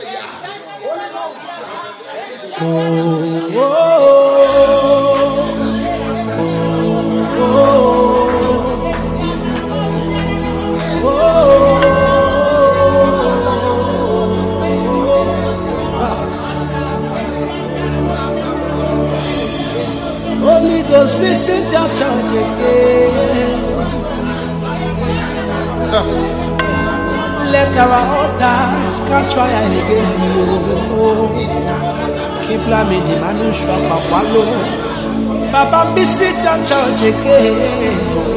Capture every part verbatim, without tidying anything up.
Oh, oh, oh, oh, oh. Holy Ghost, visit your church again. Let our altars catch fire again. Keep laming him and you shall follow. Baba, visit your church again.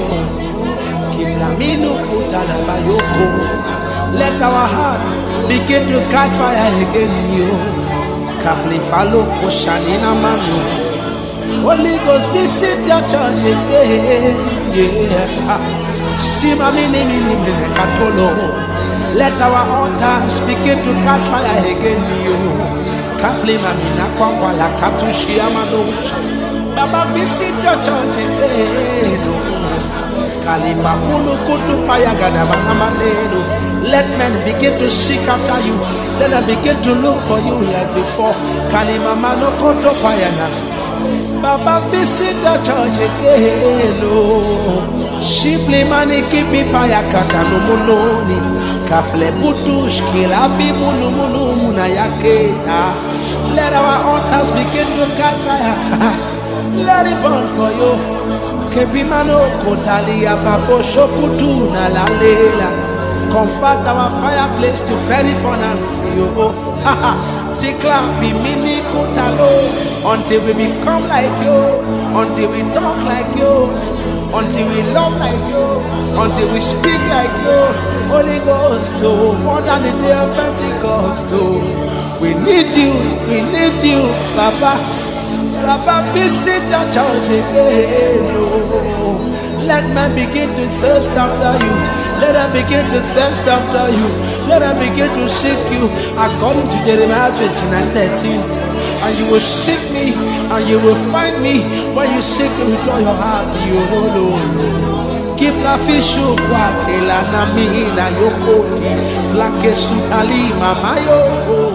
Keep laming ukutala bayoko. Let our hearts begin to catch fire again. Kapli follow koshanina manu. Holy Ghost, visit your church again. Yeah. Sima mini mini mini katolo. Let our altars begin to catch fire again. Kapli mamina kwa kwa la katushi amanosha. Baba, visit your church again. Kalipa kunu kutu payagada banamaleno. Let men begin to seek after you. Let them begin to look for you like before. Kalima mano koto payana. Baba, visit the church again. Shipli mani kipi payakata no munoni. Kafle butush kilabi munu munu muna yaketa. Let our altars begin to catch fire. Let it burn for you. Kebimano kotalia babo shokutu na la lela. Convert our fireplace to very furnace. Sikla bimini kotalo. Until we become like you. Until we talk like you. Until we love like you. Until we speak like you. Holy Ghost, oh, more than the day of Pentecost, oh. We need you, we need you, Baba. Baba, visit the church again, oh. Let men begin to thirst after you. Let them begin to thirst after you. Let them begin to seek you. According to Jeremiah twenty-nine thirteen. And you will seek me, and you will find me when you seek me with all your heart. You know, no, no. Keep la fishu kwa la nami na yokoti black sutali mama yoko.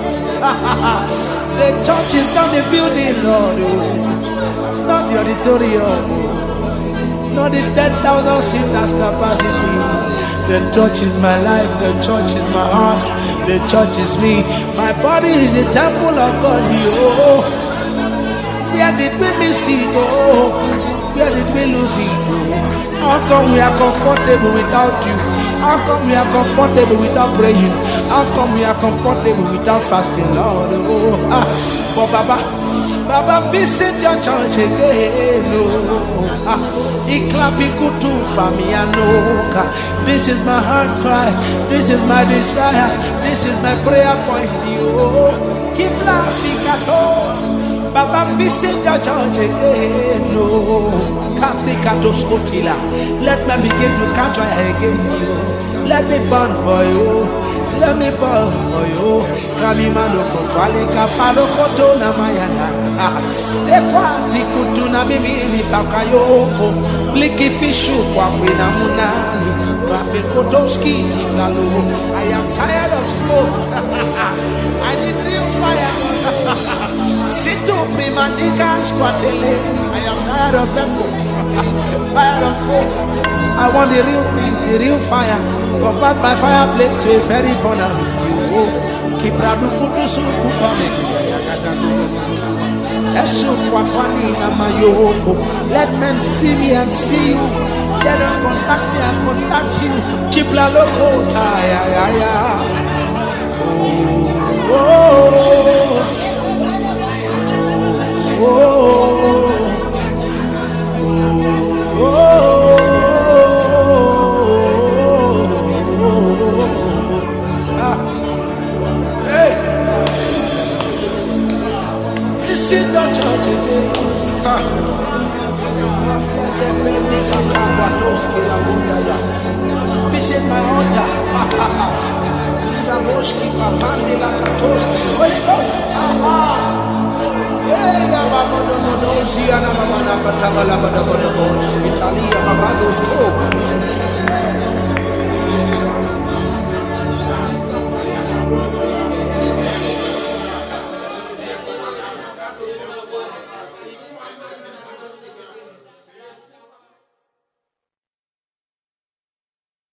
The church is not the building, Lord. It's not the auditorium. Not the ten thousand seaters capacity. The church is my life. The church is my heart. The church is me. My body is the temple of God. Oh, where did we miss it? Oh, where did we lose it? Oh, how come we are comfortable without you? How come we are comfortable without praying? How come we are comfortable without fasting, Lord? Oh, ah, but Baba, Baba, visit your church again. Oh, ah, iklapikutu famianoka. This is my heart cry. This is my desire. This is my prayer point. Oh, keep laughing at all. Baba, visit your church again. Oh, kapikatoskotila. Let me begin to catch fire again. Let me burn for you. Let me burn for you. Kamimano kotwali kapalo koto na mayana. Ekwati kutuna mimi pakayoko. Bliki fishu kwa wina munani. Traffic kotoski tingalo. I am tired of smoke. I need real fire. Sito primandika squatele. I am tired of people. Tired of smoke. I want the real thing, the real fire. Convert my fireplace to a very furnace. Keep Radukutusu Kupame. Esu Kwafani Namayoko. Let men see me and see you. Let them contact me and contact you. Chipla Loko. Ya ya ya. Oh, oh, oh, oh, oh, oh. Visit the church again. Visit my altar. Holy Ghost.